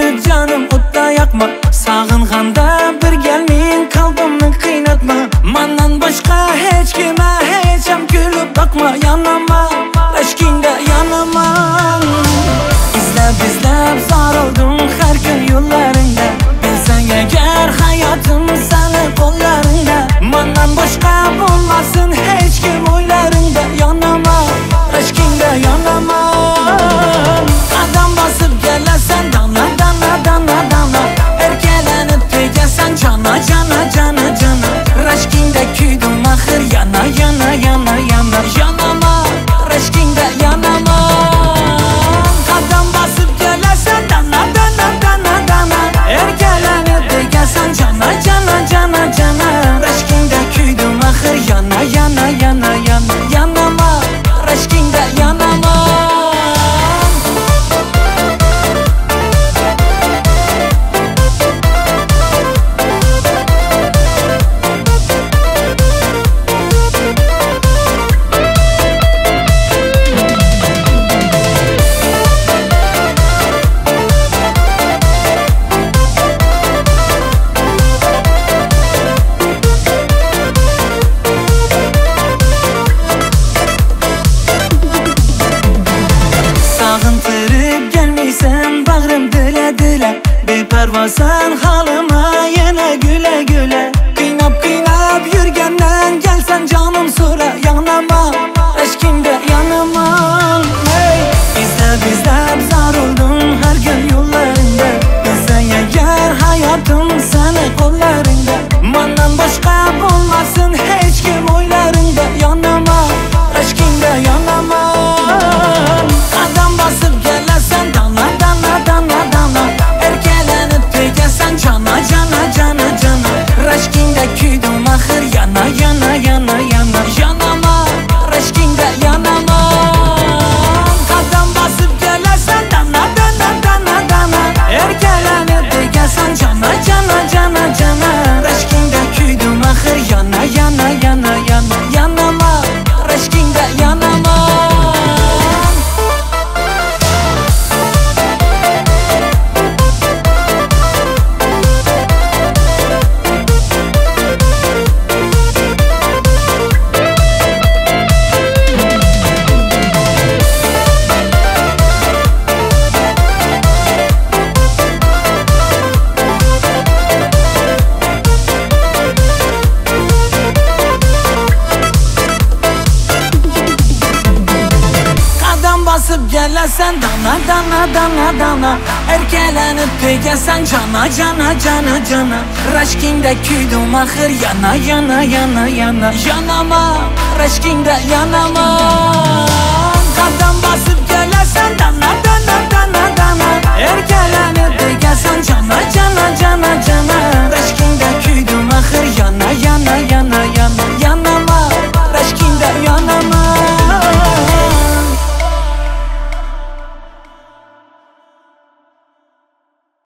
meni canım o'tda yoqma. Sog'inganda bir gelmin qalbimni qiynatma. Mendan boshqa hech kimga hech ham kulib boqma. Yanama, aşkingda yanama. İzlab sarıldım her gün yollarında. Bilsen eğer hayatım senin kollarında. Mendan boshqa bo'lmasin hech kim o'ylarında. Yanama, aşkingda yanama. Qadam basıp gelasan dana dana dana dana. Erkelenip tegasan cana cana cana cana. Aşkingda kuydum axir yana yana yana yana. Yanama, aşkingda yanama. Qadam basıp gelasan dana dana dana dana. Erkelenip tegasan cana cana cana cana. Aşkingda kuydum axir yana yana yana yana. Yanama, aşkingda yanama. Sağıntırıp gelmeysen bağrım dile dile. Beparvasan halıma yana güle güle. Kıynap yürgenden gelsen canım sonra. Yanama, aşkingda yanama. Hey. İzlab sarıldım her gün yollarında. Bilsen eğer hayatım senin kollarında. Mendan boshqa bo'lmasin hech kim o'ylarında. Yanama, aşkingda yanama. Qadam basıp gelasan dana dana dana dana. Erkelenip tegasan cana cana cana cana. Aşkingda kuydum axir yana yana yana yana. Yanama, aşkingda yanama. Qadam basıp gelasan dana dana dana dana. Erkelenip tegasan cana cana cana cana. Aşkingda kuydum axir yana yana yana yana. Yanama, aşkingda yanama. Basıp gelasan dana dana dana dana. Erkelenip tegasan cana cana cana cana. Aşkingda kuydum axir yana yana yana yana. Yanama, aşkingda yanama.